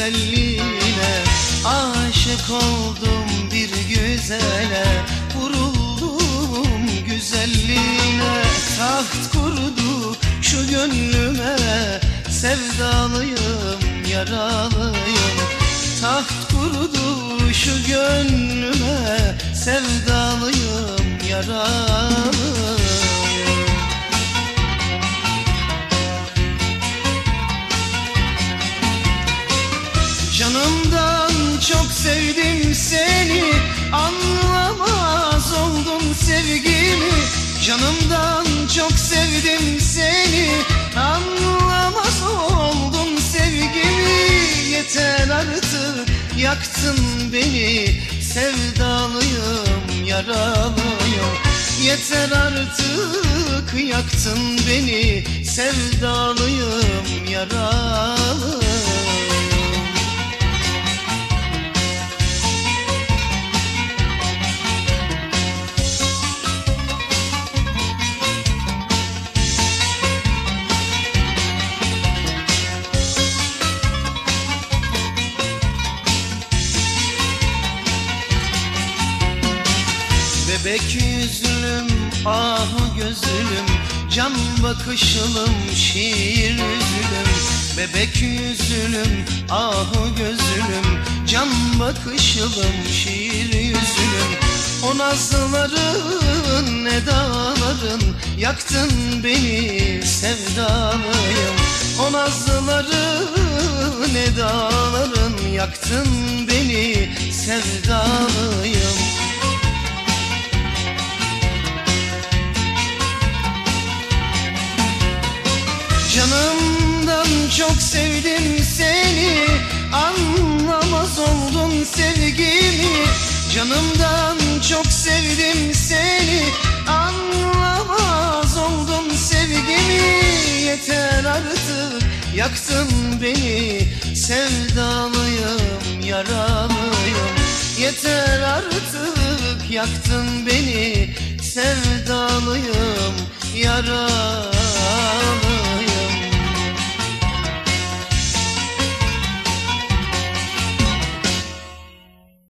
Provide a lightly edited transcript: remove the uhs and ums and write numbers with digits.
güzelliğine, aşık oldum bir güzele, vuruldum güzelliğine. Taht kurdu şu gönlüme, sevdalıyım, yaralıyım. Taht kurdu şu gönlüme, sevdalıyım, yaralıyım. Canımdan çok sevdim seni, anlamaz oldun sevgimi. Canımdan çok sevdim seni, anlamaz oldun sevgimi. Yeter artık, yaktın beni, sevdalıyım, yaralıyım. Yeter artık, yaktın beni, sevdalıyım, yaralıyım. Bebek yüzlüm, ah gözlüm, can bakışlım, şiir üzülüm. Bebek yüzlüm, ah gözlüm, can bakışlım, şiir yüzülüm. O nazların, edaların, yaktın beni, sevdalıyım. O nazların, edaların, yaktın beni, sevdalıyım. Canımdan çok sevdim seni, anlamaz oldun sevgimi. Canımdan çok sevdim seni, anlamaz oldun sevgimi. Yeter artık, yaktın beni, sevdalıyım, yaralıyım. Yeter artık, yaktın beni, sevdalıyım, yaralıyım.